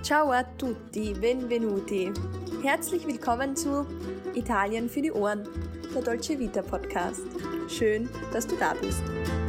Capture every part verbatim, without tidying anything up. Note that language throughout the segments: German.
Ciao a tutti, benvenuti. Herzlich willkommen zu Italien für die Ohren, der Dolce Vita Podcast. Schön, dass du da bist.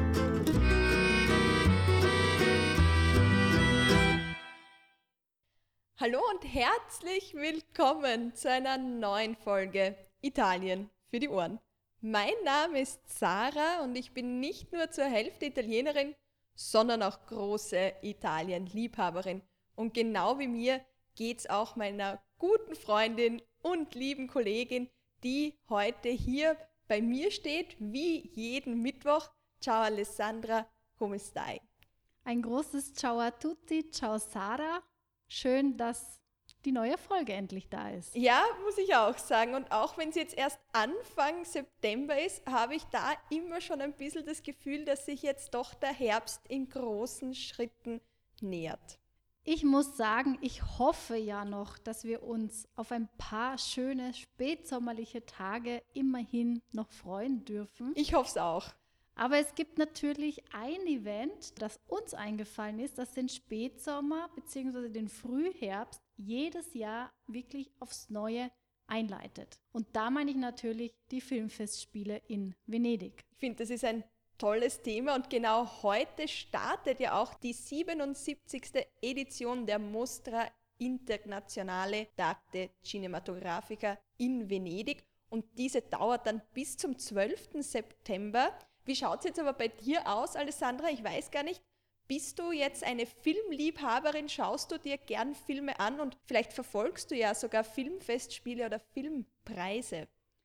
Hallo und herzlich willkommen zu einer neuen Folge Italien für die Ohren. Mein Name ist Sarah und ich bin nicht nur zur Hälfte Italienerin, sondern auch große Italien-Liebhaberin. Und genau wie mir geht's auch meiner guten Freundin und lieben Kollegin, die heute hier bei mir steht, wie jeden Mittwoch. Ciao Alessandra, come stai? Ein großes Ciao a tutti, ciao Sarah. Schön, dass die neue Folge endlich da ist. Ja, muss ich auch sagen. Und auch wenn es jetzt erst Anfang September ist, habe ich da immer schon ein bisschen das Gefühl, dass sich jetzt doch der Herbst in großen Schritten nähert. Ich muss sagen, ich hoffe ja noch, dass wir uns auf ein paar schöne spätsommerliche Tage immerhin noch freuen dürfen. Ich hoffe es auch. Aber es gibt natürlich ein Event, das uns eingefallen ist, das den Spätsommer bzw. den Frühherbst jedes Jahr wirklich aufs Neue einleitet. Und da meine ich natürlich die Filmfestspiele in Venedig. Ich finde, das ist ein tolles Thema und genau heute startet ja auch die siebenundsiebzigste Edition der Mostra Internazionale d'Arte Cinematografica in Venedig und diese dauert dann bis zum zwölften September. Wie schaut es jetzt aber bei dir aus, Alessandra? Ich weiß gar nicht, bist du jetzt eine Filmliebhaberin? Schaust du dir gern Filme an und vielleicht verfolgst du ja sogar Filmfestspiele oder Filmpreise?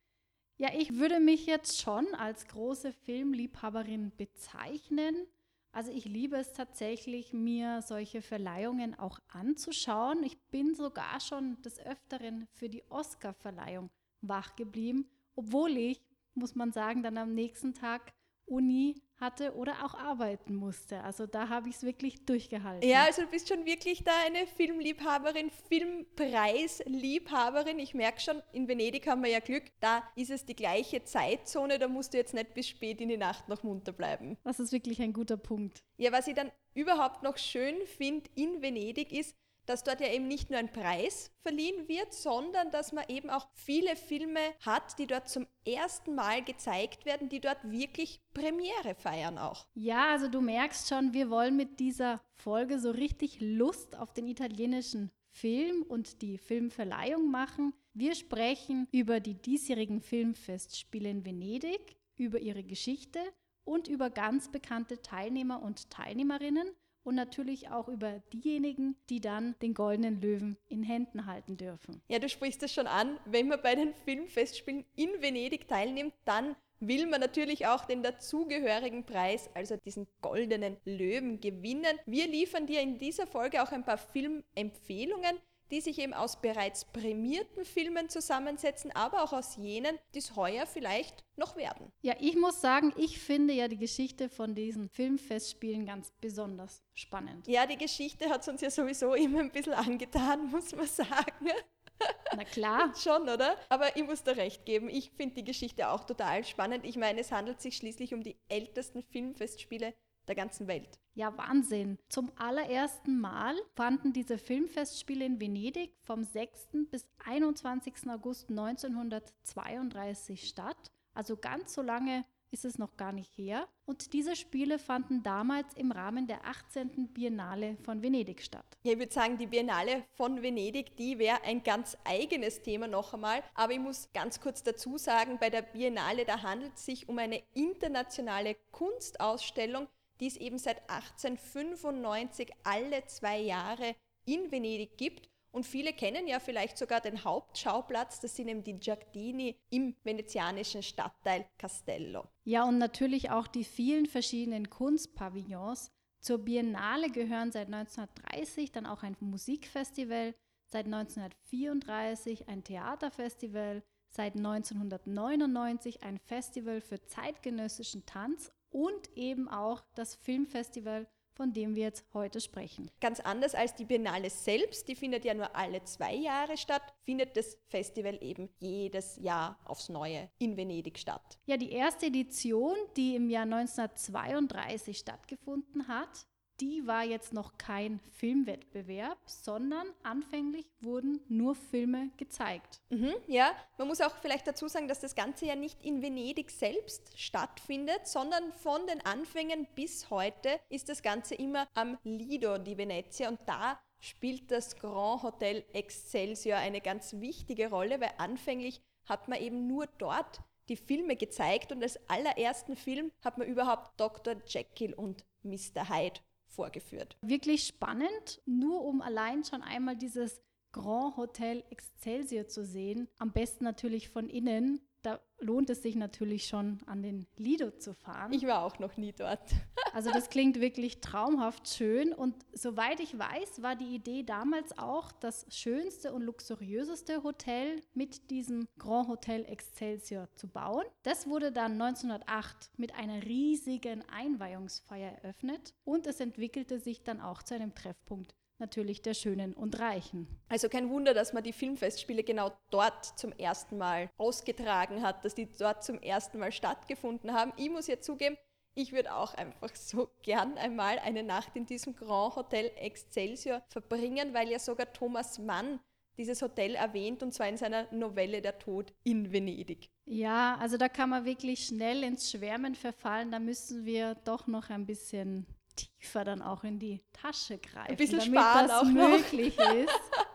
Ja, ich würde mich jetzt schon als große Filmliebhaberin bezeichnen. Also ich liebe es tatsächlich, mir solche Verleihungen auch anzuschauen. Ich bin sogar schon des Öfteren für die Oscar-Verleihung wach geblieben, obwohl ich, muss man sagen, dann am nächsten Tag Uni hatte oder auch arbeiten musste. Also da habe ich es wirklich durchgehalten. Ja, also du bist schon wirklich da eine Filmliebhaberin, Filmpreisliebhaberin. Ich merke schon, in Venedig haben wir ja Glück, da ist es die gleiche Zeitzone, da musst du jetzt nicht bis spät in die Nacht noch munter bleiben. Das ist wirklich ein guter Punkt. Ja, was ich dann überhaupt noch schön finde in Venedig ist, dass dort ja eben nicht nur ein Preis verliehen wird, sondern dass man eben auch viele Filme hat, die dort zum ersten Mal gezeigt werden, die dort wirklich Premiere feiern auch. Ja, also du merkst schon, wir wollen mit dieser Folge so richtig Lust auf den italienischen Film und die Filmverleihung machen. Wir sprechen über die diesjährigen Filmfestspiele in Venedig, über ihre Geschichte und über ganz bekannte Teilnehmer und Teilnehmerinnen. Und natürlich auch über diejenigen, die dann den Goldenen Löwen in Händen halten dürfen. Ja, du sprichst es schon an, wenn man bei den Filmfestspielen in Venedig teilnimmt, dann will man natürlich auch den dazugehörigen Preis, also diesen Goldenen Löwen, gewinnen. Wir liefern dir in dieser Folge auch ein paar Filmempfehlungen, die sich eben aus bereits prämierten Filmen zusammensetzen, aber auch aus jenen, die es heuer vielleicht noch werden. Ja, ich muss sagen, ich finde ja die Geschichte von diesen Filmfestspielen ganz besonders spannend. Ja, die Geschichte hat es uns ja sowieso immer ein bisschen angetan, muss man sagen. Na klar. Schon, oder? Aber ich muss da recht geben, ich finde die Geschichte auch total spannend. Ich meine, es handelt sich schließlich um die ältesten Filmfestspiele der ganzen Welt. Ja, Wahnsinn. Zum allerersten Mal fanden diese Filmfestspiele in Venedig vom sechsten bis einundzwanzigsten August neunzehnhundertzweiunddreißig statt. Also ganz so lange ist es noch gar nicht her. Und diese Spiele fanden damals im Rahmen der achtzehnten Biennale von Venedig statt. Ja, ich würde sagen, die Biennale von Venedig, die wäre ein ganz eigenes Thema noch einmal. Aber ich muss ganz kurz dazu sagen, bei der Biennale, da handelt es sich um eine internationale Kunstausstellung, die es eben seit achtzehnhundertfünfundneunzig alle zwei Jahre in Venedig gibt. Und viele kennen ja vielleicht sogar den Hauptschauplatz, das sind eben die Giardini im venezianischen Stadtteil Castello. Ja, und natürlich auch die vielen verschiedenen Kunstpavillons. Zur Biennale gehören seit neunzehnhundertdreißig dann auch ein Musikfestival, seit neunzehnhundertvierunddreißig ein Theaterfestival, seit neunzehnhundertneunundneunzig ein Festival für zeitgenössischen Tanz und eben auch das Filmfestival, von dem wir jetzt heute sprechen. Ganz anders als die Biennale selbst, die findet ja nur alle zwei Jahre statt, findet das Festival eben jedes Jahr aufs Neue in Venedig statt. Ja, die erste Edition, die im Jahr neunzehnhundertzweiunddreißig stattgefunden hat, die war jetzt noch kein Filmwettbewerb, sondern anfänglich wurden nur Filme gezeigt. Mhm, ja, man muss auch vielleicht dazu sagen, dass das Ganze ja nicht in Venedig selbst stattfindet, sondern von den Anfängen bis heute ist das Ganze immer am Lido di Venezia und da spielt das Grand Hotel Excelsior eine ganz wichtige Rolle, weil anfänglich hat man eben nur dort die Filme gezeigt und als allerersten Film hat man überhaupt Doktor Jekyll und Mister Hyde vorgeführt. Wirklich spannend, nur um allein schon einmal dieses Grand Hotel Excelsior zu sehen. Am besten natürlich von innen. Da lohnt es sich natürlich schon, an den Lido zu fahren. Ich war auch noch nie dort. Also das klingt wirklich traumhaft schön. Und soweit ich weiß, war die Idee damals auch, das schönste und luxuriöseste Hotel mit diesem Grand Hotel Excelsior zu bauen. Das wurde dann neunzehnhundertacht mit einer riesigen Einweihungsfeier eröffnet und es entwickelte sich dann auch zu einem Treffpunkt natürlich der Schönen und Reichen. Also kein Wunder, dass man die Filmfestspiele genau dort zum ersten Mal ausgetragen hat, dass die dort zum ersten Mal stattgefunden haben. Ich muss ja zugeben, ich würde auch einfach so gern einmal eine Nacht in diesem Grand Hotel Excelsior verbringen, weil ja sogar Thomas Mann dieses Hotel erwähnt, und zwar in seiner Novelle Der Tod in Venedig. Ja, also da kann man wirklich schnell ins Schwärmen verfallen. Da müssen wir doch noch ein bisschen tiefer dann auch in die Tasche greifen, ein bisschen damit sparen das auch möglich ist.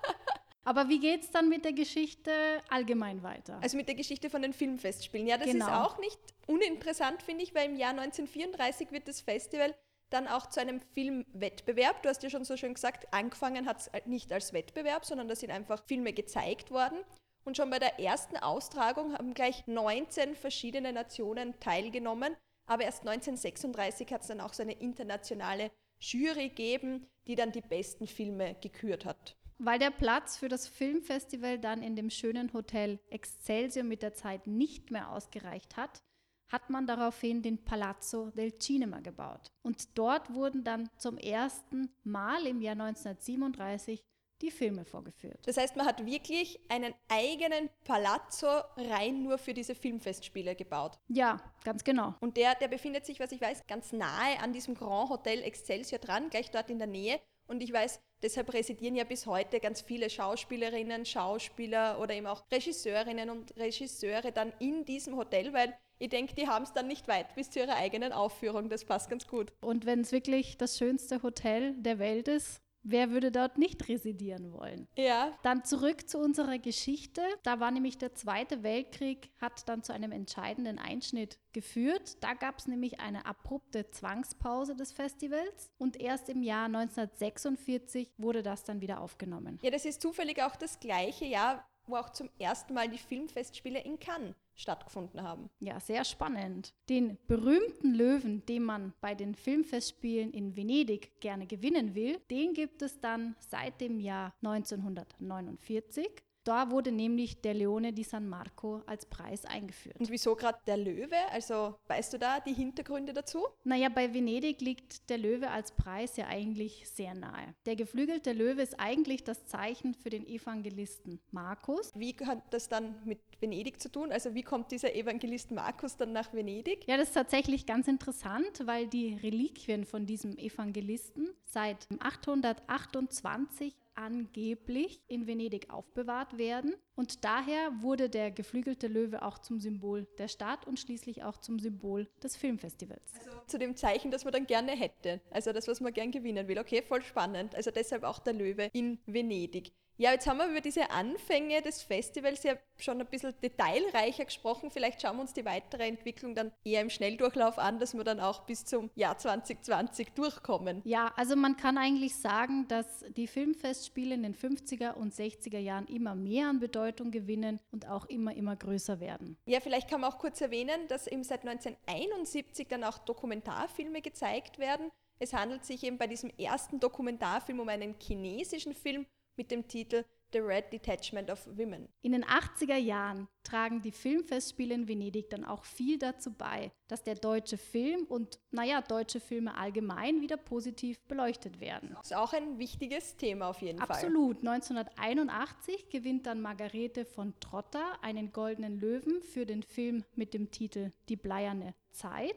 Aber wie geht es dann mit der Geschichte allgemein weiter? Also mit der Geschichte von den Filmfestspielen. Ja, das Genau. ist auch nicht uninteressant, finde ich, weil im Jahr neunzehnhundertvierunddreißig wird das Festival dann auch zu einem Filmwettbewerb. Du hast ja schon so schön gesagt, angefangen hat es nicht als Wettbewerb, sondern da sind einfach Filme gezeigt worden. Und schon bei der ersten Austragung haben gleich neunzehn verschiedene Nationen teilgenommen. Aber erst neunzehnhundertsechsunddreißig hat es dann auch so eine internationale Jury gegeben, die dann die besten Filme gekürt hat. Weil der Platz für das Filmfestival dann in dem schönen Hotel Excelsior mit der Zeit nicht mehr ausgereicht hat, hat man daraufhin den Palazzo del Cinema gebaut. Und dort wurden dann zum ersten Mal im Jahr neunzehnhundertsiebenunddreißig die Filme vorgeführt. Das heißt, man hat wirklich einen eigenen Palazzo rein nur für diese Filmfestspiele gebaut. Ja, ganz genau. Und der, der befindet sich, was ich weiß, ganz nahe an diesem Grand Hotel Excelsior dran, gleich dort in der Nähe. Und ich weiß, deshalb residieren ja bis heute ganz viele Schauspielerinnen, Schauspieler oder eben auch Regisseurinnen und Regisseure dann in diesem Hotel, weil ich denke, die haben es dann nicht weit bis zu ihrer eigenen Aufführung. Das passt ganz gut. Und wenn es wirklich das schönste Hotel der Welt ist, wer würde dort nicht residieren wollen? Ja. Dann zurück zu unserer Geschichte. Da war nämlich der Zweite Weltkrieg, hat dann zu einem entscheidenden Einschnitt geführt. Da gab es nämlich eine abrupte Zwangspause des Festivals und erst im Jahr neunzehnhundertsechsundvierzig wurde das dann wieder aufgenommen. Ja, das ist zufällig auch das gleiche Jahr, wo auch zum ersten Mal die Filmfestspiele in Cannes stattgefunden haben. Ja, sehr spannend. Den berühmten Löwen, den man bei den Filmfestspielen in Venedig gerne gewinnen will, den gibt es dann seit dem Jahr neunzehnhundertneunundvierzig. Da wurde nämlich der Leone di San Marco als Preis eingeführt. Und wieso gerade der Löwe? Also weißt du da die Hintergründe dazu? Naja, bei Venedig liegt der Löwe als Preis ja eigentlich sehr nahe. Der geflügelte Löwe ist eigentlich das Zeichen für den Evangelisten Markus. Wie hat das dann mit Venedig zu tun? Also wie kommt dieser Evangelist Markus dann nach Venedig? Ja, das ist tatsächlich ganz interessant, weil die Reliquien von diesem Evangelisten seit achthundertachtundzwanzig angeblich in Venedig aufbewahrt werden. Und daher wurde der geflügelte Löwe auch zum Symbol der Stadt und schließlich auch zum Symbol des Filmfestivals. Also zu dem Zeichen, das man dann gerne hätte. Also das, was man gern gewinnen will. Okay, voll spannend. Also deshalb auch der Löwe in Venedig. Ja, jetzt haben wir über diese Anfänge des Festivals ja schon ein bisschen detailreicher gesprochen. Vielleicht schauen wir uns die weitere Entwicklung dann eher im Schnelldurchlauf an, dass wir dann auch bis zum Jahr zwanzig zwanzig durchkommen. Ja, also man kann eigentlich sagen, dass die Filmfestspiele in den fünfziger und sechziger Jahren immer mehr an Bedeutung gewinnen und auch immer, immer größer werden. Ja, vielleicht kann man auch kurz erwähnen, dass eben seit neunzehnhunderteinundsiebzig dann auch Dokumentarfilme gezeigt werden. Es handelt sich eben bei diesem ersten Dokumentarfilm um einen chinesischen Film mit dem Titel The Red Detachment of Women. In den achtziger Jahren tragen die Filmfestspiele in Venedig dann auch viel dazu bei, dass der deutsche Film und, naja, deutsche Filme allgemein wieder positiv beleuchtet werden. Das ist auch ein wichtiges Thema auf jeden Fall. Absolut. neunzehnhunderteinundachtzig gewinnt dann Margarete von Trotta einen Goldenen Löwen für den Film mit dem Titel Die bleierne Zeit.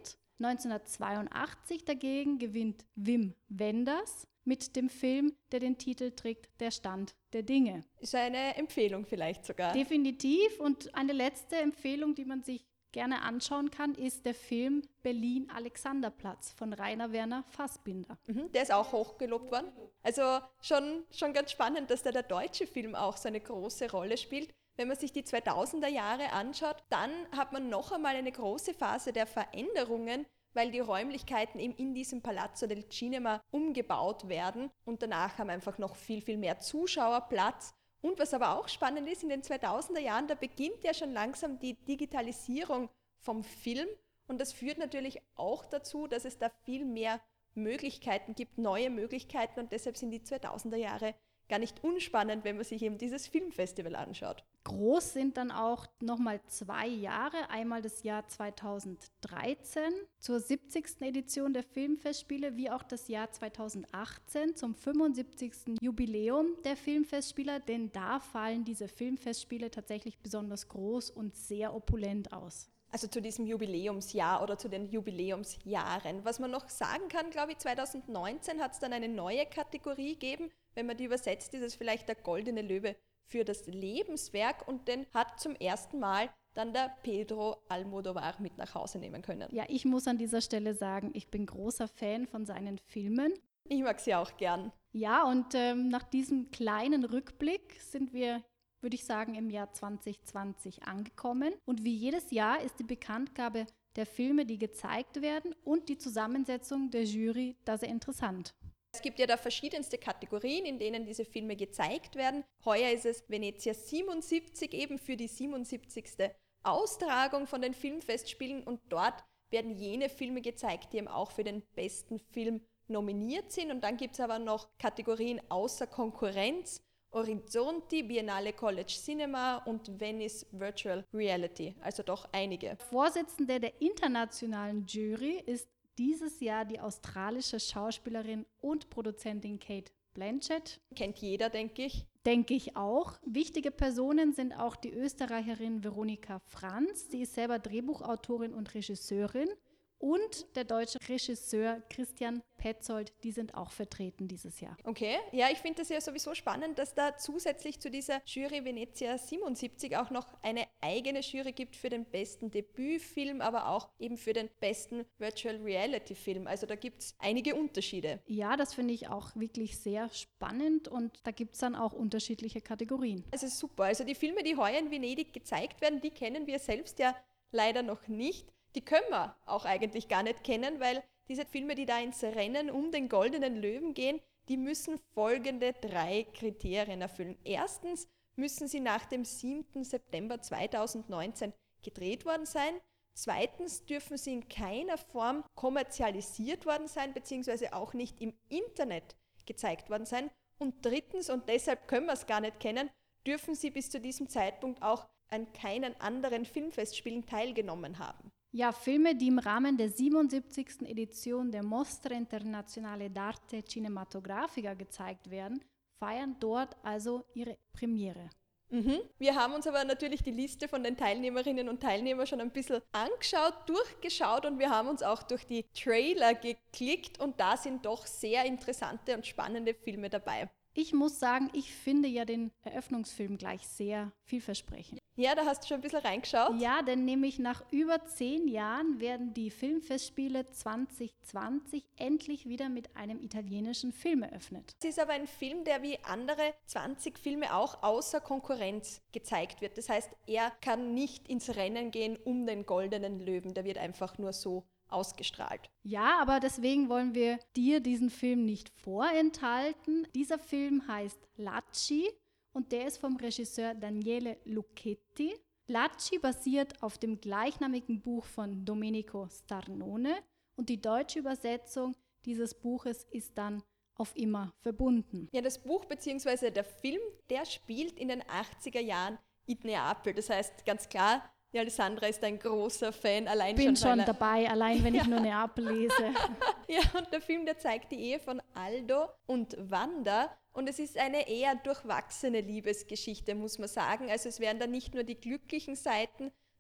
neunzehnhundertzweiundachtzig dagegen gewinnt Wim Wenders mit dem Film, der den Titel trägt, Der Stand der Dinge. Ist eine Empfehlung vielleicht sogar. Definitiv. Und eine letzte Empfehlung, die man sich gerne anschauen kann, ist der Film Berlin-Alexanderplatz von Rainer Werner Fassbinder. Mhm, der ist auch hochgelobt worden. Also schon, schon ganz spannend, dass da der deutsche Film auch so eine große Rolle spielt. Wenn man sich die zweitausender Jahre anschaut, dann hat man noch einmal eine große Phase der Veränderungen, weil die Räumlichkeiten eben in diesem Palazzo del Cinema umgebaut werden und danach haben einfach noch viel, viel mehr Zuschauerplatz. Und was aber auch spannend ist, in den zweitausender Jahren, da beginnt ja schon langsam die Digitalisierung vom Film und das führt natürlich auch dazu, dass es da viel mehr Möglichkeiten gibt, neue Möglichkeiten und deshalb sind die zweitausender Jahre gar nicht unspannend, wenn man sich eben dieses Filmfestival anschaut. Groß sind dann auch nochmal zwei Jahre, einmal das Jahr zweitausenddreizehn zur siebzigsten Edition der Filmfestspiele, wie auch das Jahr zweitausendachtzehn zum fünfundsiebzigsten Jubiläum der Filmfestspiele, denn da fallen diese Filmfestspiele tatsächlich besonders groß und sehr opulent aus. Also zu diesem Jubiläumsjahr oder zu den Jubiläumsjahren. Was man noch sagen kann, glaube ich, zweitausendneunzehn hat es dann eine neue Kategorie gegeben. Wenn man die übersetzt, ist es vielleicht der Goldene Löwe für das Lebenswerk und den hat zum ersten Mal dann der Pedro Almodóvar mit nach Hause nehmen können. Ja, ich muss an dieser Stelle sagen, ich bin großer Fan von seinen Filmen. Ich mag sie auch gern. Ja, und ähm, nach diesem kleinen Rückblick sind wir, würde ich sagen, im Jahr zwanzig zwanzig angekommen. Und wie jedes Jahr ist die Bekanntgabe der Filme, die gezeigt werden und die Zusammensetzung der Jury da sehr interessant. Es gibt ja da verschiedenste Kategorien, in denen diese Filme gezeigt werden. Heuer ist es Venezia siebenundsiebzig, eben für die siebenundsiebzigste Austragung von den Filmfestspielen und dort werden jene Filme gezeigt, die eben auch für den besten Film nominiert sind. Und dann gibt es aber noch Kategorien außer Konkurrenz, Orizzonti, Biennale College Cinema und Venice Virtual Reality, also doch einige. Vorsitzende der internationalen Jury ist dieses Jahr die australische Schauspielerin und Produzentin Cate Blanchett. Kennt jeder, denke ich. Denke ich auch. Wichtige Personen sind auch die Österreicherin Veronika Franz, sie ist selber Drehbuchautorin und Regisseurin, und der deutsche Regisseur Christian Petzold, die sind auch vertreten dieses Jahr. Okay, ja, ich finde das ja sowieso spannend, dass da zusätzlich zu dieser Jury Venezia siebenundsiebzig auch noch eine eigene Jury gibt für den besten Debütfilm, aber auch eben für den besten Virtual Reality Film. Also da gibt es einige Unterschiede. Ja, das finde ich auch wirklich sehr spannend und da gibt es dann auch unterschiedliche Kategorien. Also super. Also die Filme, die heuer in Venedig gezeigt werden, die kennen wir selbst ja leider noch nicht. Die können wir auch eigentlich gar nicht kennen, weil diese Filme, die da ins Rennen um den Goldenen Löwen gehen, die müssen folgende drei Kriterien erfüllen. Erstens müssen sie nach dem siebten September zweitausendneunzehn gedreht worden sein. Zweitens dürfen sie in keiner Form kommerzialisiert worden sein, beziehungsweise auch nicht im Internet gezeigt worden sein. Und drittens, und deshalb können wir es gar nicht kennen, dürfen sie bis zu diesem Zeitpunkt auch an keinen anderen Filmfestspielen teilgenommen haben. Ja, Filme, die im Rahmen der siebenundsiebzigsten Edition der Mostra Internazionale d'Arte Cinematografica gezeigt werden, feiern dort also ihre Premiere. Mhm. Wir haben uns aber natürlich die Liste von den Teilnehmerinnen und Teilnehmern schon ein bisschen angeschaut, durchgeschaut und wir haben uns auch durch die Trailer geklickt und da sind doch sehr interessante und spannende Filme dabei. Ich muss sagen, ich finde ja den Eröffnungsfilm gleich sehr vielversprechend. Ja, da hast du schon ein bisschen reingeschaut. Ja, denn nämlich nach über zehn Jahren werden die Filmfestspiele zwanzig zwanzig endlich wieder mit einem italienischen Film eröffnet. Es ist aber ein Film, der wie andere zwanzig Filme auch außer Konkurrenz gezeigt wird. Das heißt, er kann nicht ins Rennen gehen um den Goldenen Löwen. Der wird einfach nur so ausgestrahlt. Ja, aber deswegen wollen wir dir diesen Film nicht vorenthalten. Dieser Film heißt Lacci und der ist vom Regisseur Daniele Lucchetti. Lacci basiert auf dem gleichnamigen Buch von Domenico Starnone und die deutsche Übersetzung dieses Buches ist dann Auf immer verbunden. Ja, das Buch bzw. der Film, der spielt in den achtziger Jahren in Neapel. Das heißt ganz klar, die Alessandra ist ein großer Fan, allein bin schon. schon dabei, allein wenn ja. ich nur Neapel lese. Ja, und der Film, der zeigt die Ehe von Aldo und Wanda. Und es ist eine eher durchwachsene Liebesgeschichte, muss man sagen. Also es werden da nicht nur die glücklichen Seiten,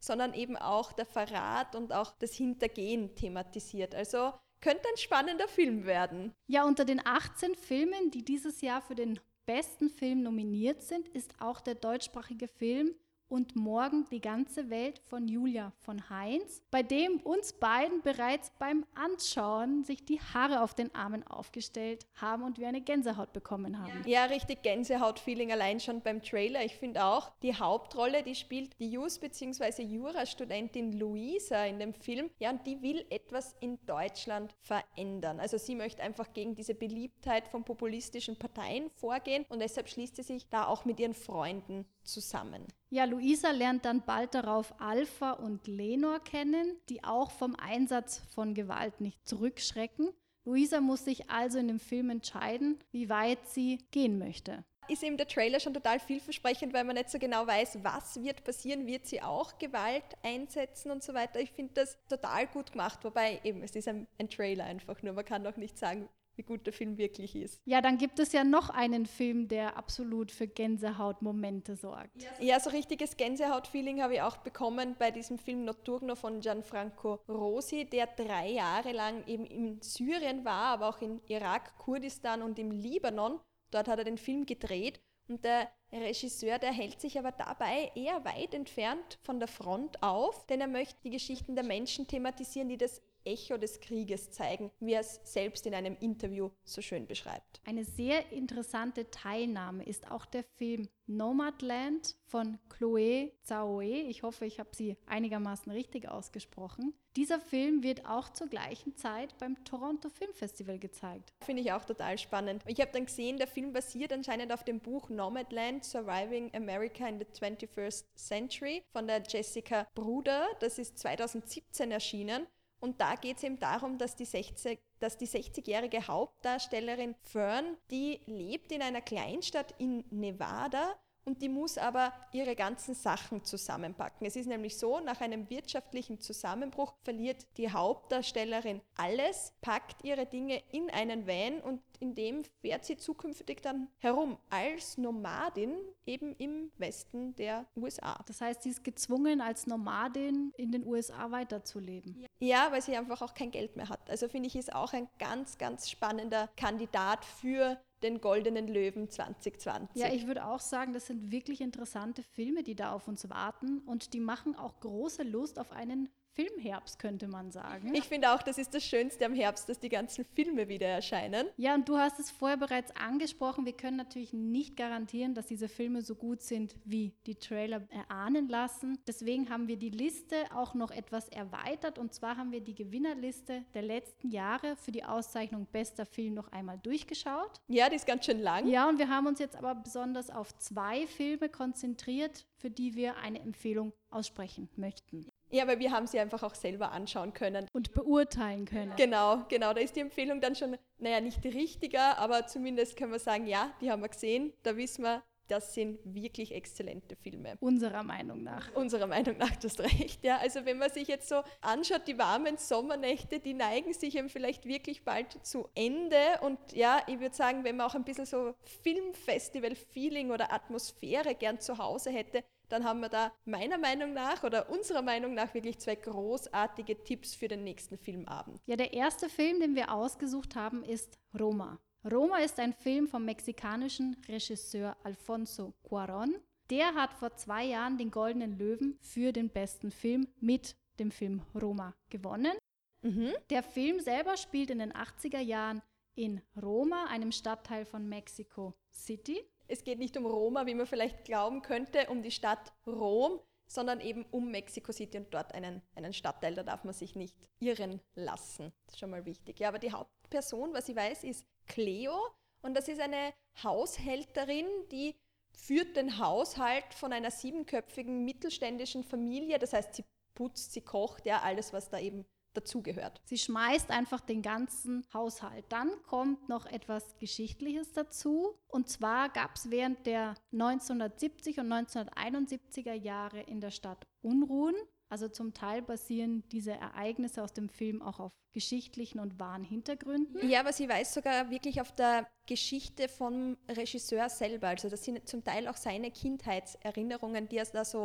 sondern eben auch der Verrat und auch das Hintergehen thematisiert. Also könnte ein spannender Film werden. Ja, unter den achtzehn Filmen, die dieses Jahr für den besten Film nominiert sind, ist auch der deutschsprachige Film Und morgen die ganze Welt von Julia von Heinz, bei dem uns beiden bereits beim Anschauen sich die Haare auf den Armen aufgestellt haben und wir eine Gänsehaut bekommen haben. Ja, richtig Gänsehaut-Feeling allein schon beim Trailer. Ich finde auch, die Hauptrolle, die spielt die Jus- bzw. Jurastudentin Luisa in dem Film. Ja, und die will etwas in Deutschland verändern. Also sie möchte einfach gegen diese Beliebtheit von populistischen Parteien vorgehen und deshalb schließt sie sich da auch mit ihren Freunden zusammen. Ja, Luisa lernt dann bald darauf Alpha und Lenor kennen, die auch vom Einsatz von Gewalt nicht zurückschrecken. Luisa muss sich also in dem Film entscheiden, wie weit sie gehen möchte. Ist eben der Trailer schon total vielversprechend, weil man nicht so genau weiß, was wird passieren, wird sie auch Gewalt einsetzen und so weiter. Ich finde das total gut gemacht, wobei eben, es ist ein, ein Trailer einfach nur, man kann noch nicht sagen, wie gut der Film wirklich ist. Ja, dann gibt es ja noch einen Film, der absolut für Gänsehautmomente sorgt. Ja, so richtiges Gänsehaut-Feeling habe ich auch bekommen bei diesem Film Notturno von Gianfranco Rosi, der drei Jahre lang eben in Syrien war, aber auch in Irak, Kurdistan und im Libanon. Dort hat er den Film gedreht und der Regisseur, der hält sich aber dabei eher weit entfernt von der Front auf, denn er möchte die Geschichten der Menschen thematisieren, die das Echo des Krieges zeigen, wie er es selbst in einem Interview so schön beschreibt. Eine sehr interessante Teilnahme ist auch der Film Nomadland von Chloé Zhao. Ich hoffe, ich habe sie einigermaßen richtig ausgesprochen. Dieser Film wird auch zur gleichen Zeit beim Toronto Film Festival gezeigt. Finde ich auch total spannend. Ich habe dann gesehen, der Film basiert anscheinend auf dem Buch Nomadland, Surviving America in the twenty-first Century von der Jessica Bruder. Das ist zweitausendsiebzehn erschienen. Und da geht es eben darum, dass die, sechzig, dass die sechzigjährige Hauptdarstellerin Fern, die lebt in einer Kleinstadt in Nevada und die muss aber ihre ganzen Sachen zusammenpacken. Es ist nämlich so, nach einem wirtschaftlichen Zusammenbruch verliert die Hauptdarstellerin alles, packt ihre Dinge in einen Van und in dem fährt sie zukünftig dann herum als Nomadin eben im Westen der U S A. Das heißt, sie ist gezwungen, als Nomadin in den U S A weiterzuleben. Ja, weil sie einfach auch kein Geld mehr hat. Also finde ich, ist auch ein ganz, ganz spannender Kandidat für den Goldenen Löwen zwanzig zwanzig. Ja, ich würde auch sagen, das sind wirklich interessante Filme, die da auf uns warten und die machen auch große Lust auf einen Filmherbst, könnte man sagen. Ich finde auch, das ist das Schönste am Herbst, dass die ganzen Filme wieder erscheinen. Ja, und du hast es vorher bereits angesprochen, wir können natürlich nicht garantieren, dass diese Filme so gut sind, wie die Trailer erahnen lassen. Deswegen haben wir die Liste auch noch etwas erweitert und zwar haben wir die Gewinnerliste der letzten Jahre für die Auszeichnung Bester Film noch einmal durchgeschaut. Ja, die ist ganz schön lang. Ja, und wir haben uns jetzt aber besonders auf zwei Filme konzentriert, für die wir eine Empfehlung aussprechen möchten. Ja, weil wir haben sie einfach auch selber anschauen können. Und beurteilen können. Genau, genau. Da ist die Empfehlung dann schon, naja, nicht richtiger, aber zumindest können wir sagen, ja, die haben wir gesehen. Da wissen wir, das sind wirklich exzellente Filme. Unserer Meinung nach. Unserer Meinung nach, du hast recht. Ja, also wenn man sich jetzt so anschaut, die warmen Sommernächte, die neigen sich eben vielleicht wirklich bald zu Ende. Und ja, ich würde sagen, wenn man auch ein bisschen so Filmfestival-Feeling oder Atmosphäre gern zu Hause hätte, dann haben wir da meiner Meinung nach oder unserer Meinung nach wirklich zwei großartige Tipps für den nächsten Filmabend. Ja, der erste Film, den wir ausgesucht haben, ist Roma. Roma ist ein Film vom mexikanischen Regisseur Alfonso Cuarón. Der hat vor zwei Jahren den Goldenen Löwen für den besten Film mit dem Film Roma gewonnen. Mhm. Der Film selber spielt in den achtziger Jahren in Roma, einem Stadtteil von Mexico City. Es geht nicht um Roma, wie man vielleicht glauben könnte, um die Stadt Rom, sondern eben um Mexico City und dort einen, einen Stadtteil, da darf man sich nicht irren lassen. Das ist schon mal wichtig. Ja, aber die Hauptperson, was ich weiß, ist Cleo und das ist eine Haushälterin, die führt den Haushalt von einer siebenköpfigen mittelständischen Familie. Das heißt, sie putzt, sie kocht, ja, alles, was da eben dazugehört. Sie schmeißt einfach den ganzen Haushalt. Dann kommt noch etwas Geschichtliches dazu. Und zwar gab es während der neunzehnhundertsiebzig und neunzehnhunderteinundsiebziger Jahre in der Stadt Unruhen. Also zum Teil basieren diese Ereignisse aus dem Film auch auf geschichtlichen und wahren Hintergründen. Ja, aber sie weiß sogar wirklich auf der Geschichte vom Regisseur selber. Also das sind zum Teil auch seine Kindheitserinnerungen, die er da so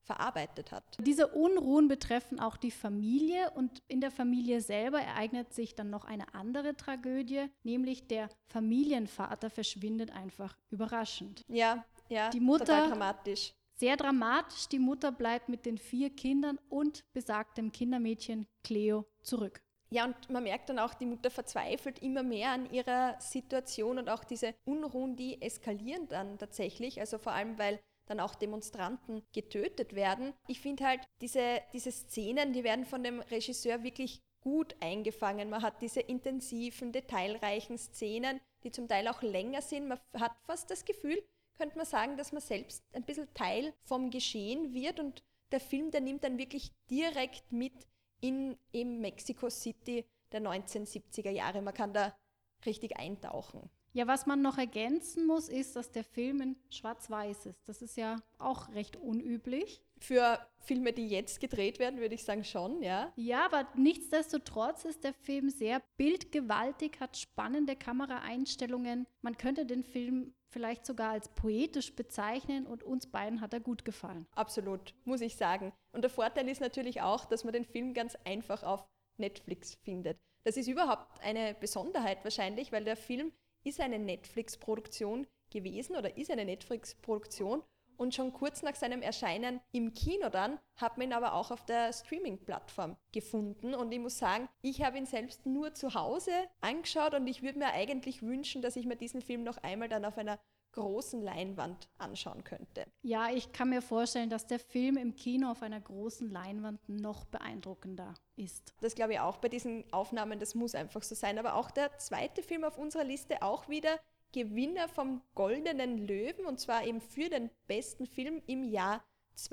verarbeitet hat. Diese Unruhen betreffen auch die Familie und in der Familie selber ereignet sich dann noch eine andere Tragödie, nämlich der Familienvater verschwindet einfach überraschend. Ja, ja, Die Mutter, total dramatisch. Sehr dramatisch, die Mutter bleibt mit den vier Kindern und besagtem Kindermädchen Cleo zurück. Ja, und man merkt dann auch, die Mutter verzweifelt immer mehr an ihrer Situation und auch diese Unruhen, die eskalieren dann tatsächlich, also vor allem, weil dann auch Demonstranten getötet werden. Ich finde halt, diese, diese Szenen, die werden von dem Regisseur wirklich gut eingefangen. Man hat diese intensiven, detailreichen Szenen, die zum Teil auch länger sind. Man hat fast das Gefühl, könnte man sagen, dass man selbst ein bisschen Teil vom Geschehen wird und der Film, der nimmt dann wirklich direkt mit in eben Mexico City der neunzehnhundertsiebziger Jahre. Man kann da richtig eintauchen. Ja, was man noch ergänzen muss, ist, dass der Film in Schwarz-Weiß ist. Das ist ja auch recht unüblich. Für Filme, die jetzt gedreht werden, würde ich sagen schon, ja. Ja, aber nichtsdestotrotz ist der Film sehr bildgewaltig, hat spannende Kameraeinstellungen. Man könnte den Film vielleicht sogar als poetisch bezeichnen und uns beiden hat er gut gefallen. Absolut, muss ich sagen. Und der Vorteil ist natürlich auch, dass man den Film ganz einfach auf Netflix findet. Das ist überhaupt eine Besonderheit wahrscheinlich, weil der Film ist eine Netflix-Produktion gewesen oder ist eine Netflix-Produktion und schon kurz nach seinem Erscheinen im Kino dann hat man ihn aber auch auf der Streaming-Plattform gefunden und ich muss sagen, ich habe ihn selbst nur zu Hause angeschaut und ich würde mir eigentlich wünschen, dass ich mir diesen Film noch einmal dann auf einer großen Leinwand anschauen könnte. Ja, ich kann mir vorstellen, dass der Film im Kino auf einer großen Leinwand noch beeindruckender ist. Das glaube ich auch bei diesen Aufnahmen, das muss einfach so sein. Aber auch der zweite Film auf unserer Liste, auch wieder Gewinner vom Goldenen Löwen und zwar eben für den besten Film im Jahr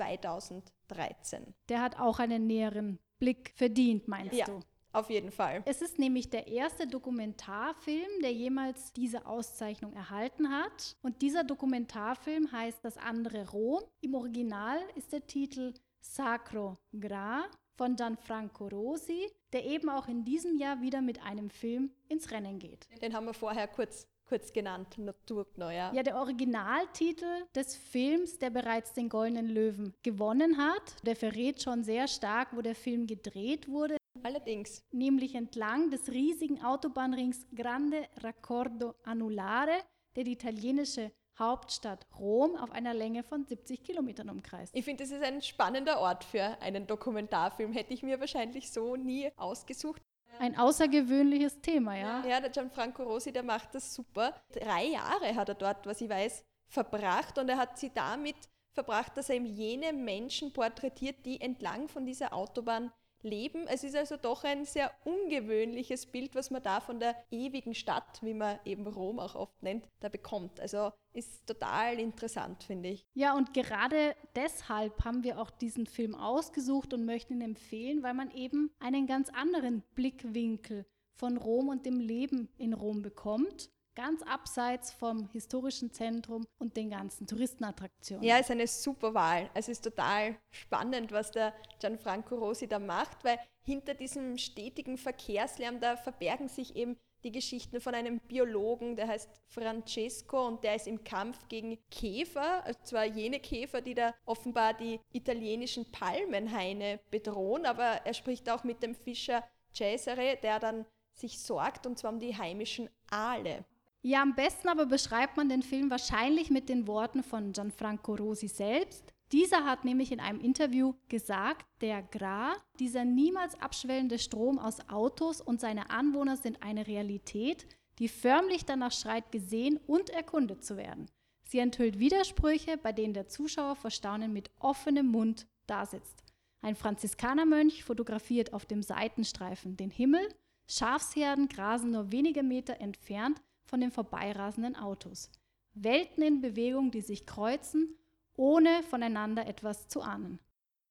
zweitausenddreizehn. Der hat auch einen näheren Blick verdient, meinst ja. du? Auf jeden Fall. Es ist nämlich der erste Dokumentarfilm, der jemals diese Auszeichnung erhalten hat. Und dieser Dokumentarfilm heißt Das andere Rom. Im Original ist der Titel Sacro Gra von Gianfranco Rosi, der eben auch in diesem Jahr wieder mit einem Film ins Rennen geht. Den haben wir vorher kurz, kurz genannt, Naturgno, ja. Ja, der Originaltitel des Films, der bereits den Goldenen Löwen gewonnen hat, der verrät schon sehr stark, wo der Film gedreht wurde. Allerdings. Nämlich entlang des riesigen Autobahnrings Grande Raccordo Anulare, der die italienische Hauptstadt Rom auf einer Länge von siebzig Kilometern umkreist. Ich finde, das ist ein spannender Ort für einen Dokumentarfilm. Hätte ich mir wahrscheinlich so nie ausgesucht. Ein außergewöhnliches Thema, ja? Ja, der Gianfranco Rosi, der macht das super. Drei Jahre hat er dort, was ich weiß, verbracht und er hat sie damit verbracht, dass er eben jene Menschen porträtiert, die entlang von dieser Autobahn leben. Es ist also doch ein sehr ungewöhnliches Bild, was man da von der ewigen Stadt, wie man eben Rom auch oft nennt, da bekommt. Also ist total interessant, finde ich. Ja, und gerade deshalb haben wir auch diesen Film ausgesucht und möchten ihn empfehlen, weil man eben einen ganz anderen Blickwinkel von Rom und dem Leben in Rom bekommt. Ganz abseits vom historischen Zentrum und den ganzen Touristenattraktionen. Ja, ist eine super Wahl. Es ist total spannend, was der Gianfranco Rosi da macht, weil hinter diesem stetigen Verkehrslärm, da verbergen sich eben die Geschichten von einem Biologen, der heißt Francesco und der ist im Kampf gegen Käfer, und zwar jene Käfer, die da offenbar die italienischen Palmenhaine bedrohen, aber er spricht auch mit dem Fischer Cesare, der dann sich sorgt, und zwar um die heimischen Aale. Ja, am besten aber beschreibt man den Film wahrscheinlich mit den Worten von Gianfranco Rosi selbst. Dieser hat nämlich in einem Interview gesagt, der Gra, dieser niemals abschwellende Strom aus Autos und seine Anwohner sind eine Realität, die förmlich danach schreit, gesehen und erkundet zu werden. Sie enthüllt Widersprüche, bei denen der Zuschauer vor Staunen mit offenem Mund dasitzt. Ein Franziskanermönch fotografiert auf dem Seitenstreifen den Himmel, Schafsherden grasen nur wenige Meter entfernt von den vorbeirasenden Autos. Welten in Bewegung, die sich kreuzen, ohne voneinander etwas zu ahnen.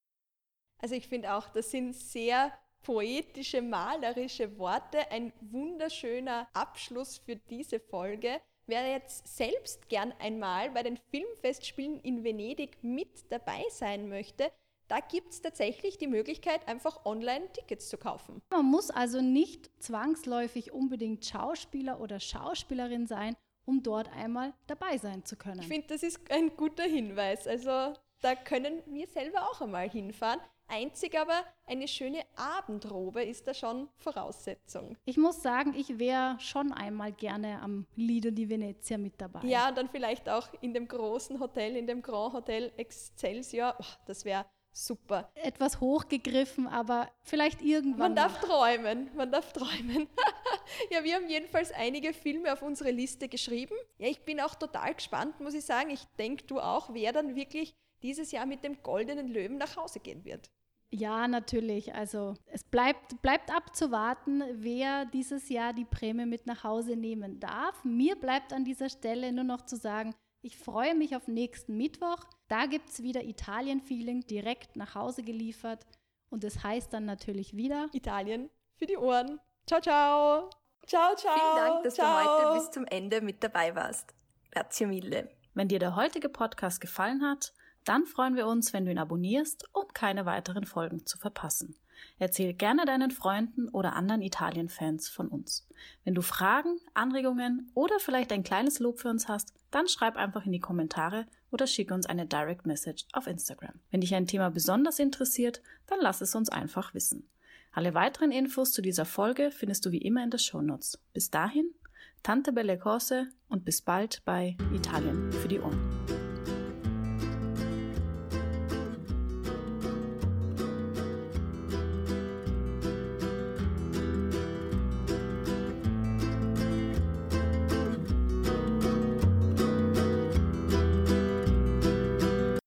Also ich finde auch, das sind sehr poetische, malerische Worte, ein wunderschöner Abschluss für diese Folge. Wer jetzt selbst gern einmal bei den Filmfestspielen in Venedig mit dabei sein möchte, da gibt es tatsächlich die Möglichkeit, einfach online Tickets zu kaufen. Man muss also nicht zwangsläufig unbedingt Schauspieler oder Schauspielerin sein, um dort einmal dabei sein zu können. Ich finde, das ist ein guter Hinweis. Also da können wir selber auch einmal hinfahren. Einzig aber eine schöne Abendrobe ist da schon Voraussetzung. Ich muss sagen, ich wäre schon einmal gerne am Lido di Venezia mit dabei. Ja, und dann vielleicht auch in dem großen Hotel, in dem Grand Hotel Excelsior. Oh, das wäre super. Etwas hochgegriffen, aber vielleicht irgendwann. Man darf noch. träumen, man darf träumen. Ja, wir haben jedenfalls einige Filme auf unsere Liste geschrieben. Ja, ich bin auch total gespannt, muss ich sagen. Ich denke, du auch, wer dann wirklich dieses Jahr mit dem Goldenen Löwen nach Hause gehen wird. Ja, natürlich. Also es bleibt, bleibt abzuwarten, wer dieses Jahr die Prämie mit nach Hause nehmen darf. Mir bleibt an dieser Stelle nur noch zu sagen, ich freue mich auf nächsten Mittwoch. Da gibt es wieder Italien-Feeling direkt nach Hause geliefert. Und es heißt dann natürlich wieder Italien für die Ohren. Ciao, ciao. Ciao, ciao. Vielen Dank, dass ciao. du heute bis zum Ende mit dabei warst. Grazie mille. Wenn dir der heutige Podcast gefallen hat, dann freuen wir uns, wenn du ihn abonnierst, um keine weiteren Folgen zu verpassen. Erzähl gerne deinen Freunden oder anderen Italien-Fans von uns. Wenn du Fragen, Anregungen oder vielleicht ein kleines Lob für uns hast, dann schreib einfach in die Kommentare oder schick uns eine Direct Message auf Instagram. Wenn dich ein Thema besonders interessiert, dann lass es uns einfach wissen. Alle weiteren Infos zu dieser Folge findest du wie immer in den Shownotes. Bis dahin, tante belle cose und bis bald bei Italien für die Ohren.